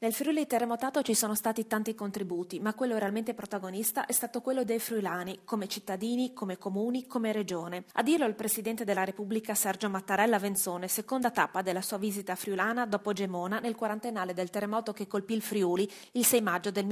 Nel Friuli terremotato ci sono stati tanti contributi, ma quello realmente protagonista è stato quello dei friulani, come cittadini, come comuni, come regione. A dirlo il presidente della Repubblica Sergio Mattarella Venzone, seconda tappa della sua visita friulana dopo Gemona nel quarantennale del terremoto che colpì il Friuli il 6 maggio del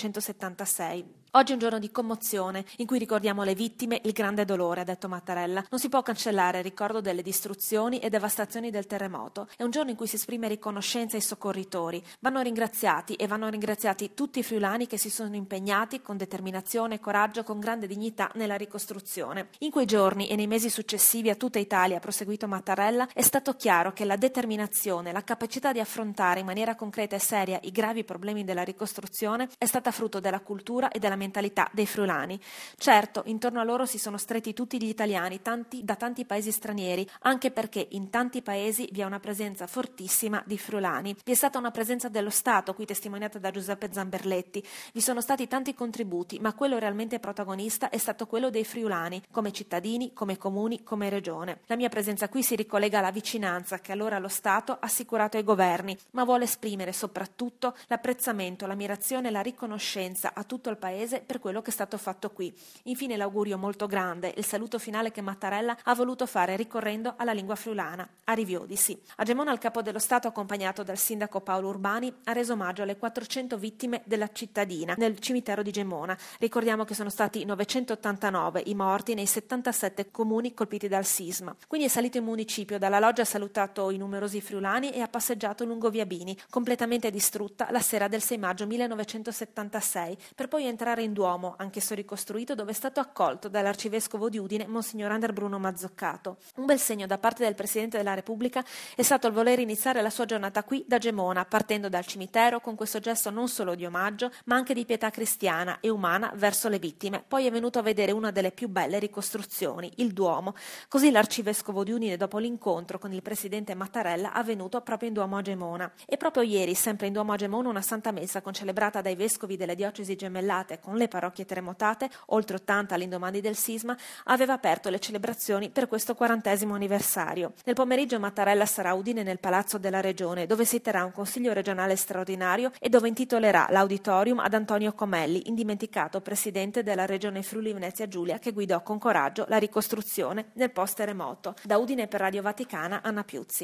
1976. Oggi è un giorno di commozione, in cui ricordiamo le vittime, il grande dolore, ha detto Mattarella. Non si può cancellare il ricordo delle distruzioni e devastazioni del terremoto. È un giorno in cui si esprime riconoscenza ai soccorritori. Vanno ringraziati tutti i friulani che si sono impegnati con determinazione e coraggio, con grande dignità nella ricostruzione. In quei giorni e nei mesi successivi a tutta Italia, ha proseguito Mattarella, è stato chiaro che la determinazione, la capacità di affrontare in maniera concreta e seria i gravi problemi della ricostruzione è stata frutto della cultura e della mentalità dei friulani. Certo, intorno a loro si sono stretti tutti gli italiani, da tanti paesi stranieri, anche perché in tanti paesi vi è una presenza fortissima di friulani. Vi è stata una presenza dello Stato, qui testimoniata da Giuseppe Zamberletti. Vi sono stati tanti contributi, ma quello realmente protagonista è stato quello dei friulani, come cittadini, come comuni, come regione. La mia presenza qui si ricollega alla vicinanza che allora lo Stato ha assicurato ai governi, ma vuole esprimere soprattutto l'apprezzamento, l'ammirazione e la riconoscenza a tutto il Paese per quello che è stato fatto qui. Infine l'augurio molto grande, il saluto finale che Mattarella ha voluto fare ricorrendo alla lingua friulana. Arriviodisi. A Gemona il capo dello Stato, accompagnato dal sindaco Paolo Urbani, ha reso omaggio alle 400 vittime della cittadina nel cimitero di Gemona. Ricordiamo che sono stati 989 i morti nei 77 comuni colpiti dal sisma. Quindi è salito in municipio, dalla loggia ha salutato i numerosi friulani e ha passeggiato lungo via Bini, completamente distrutta la sera del 6 maggio 1976, per poi entrare in Duomo, anch'esso ricostruito, dove è stato accolto dall'arcivescovo di Udine, Monsignor Ander Bruno Mazzoccato. Un bel segno da parte del Presidente della Repubblica è stato il voler iniziare la sua giornata qui da Gemona, partendo dal cimitero con questo gesto non solo di omaggio, ma anche di pietà cristiana e umana verso le vittime. Poi è venuto a vedere una delle più belle ricostruzioni, il Duomo. Così l'arcivescovo di Udine, dopo l'incontro con il presidente Mattarella, avvenuto proprio in Duomo a Gemona. E proprio ieri, sempre in Duomo a Gemona, una Santa Messa concelebrata dai vescovi delle diocesi gemellate con le parrocchie terremotate, oltre 80 all'indomani del sisma, aveva aperto le celebrazioni per questo 40° anniversario. Nel pomeriggio Mattarella sarà a Udine nel Palazzo della Regione, dove si terrà un consiglio regionale straordinario e dove intitolerà l'auditorium ad Antonio Comelli, indimenticato presidente della Regione Friuli Venezia Giulia, che guidò con coraggio la ricostruzione nel post-terremoto. Da Udine per Radio Vaticana, Anna Piuzzi.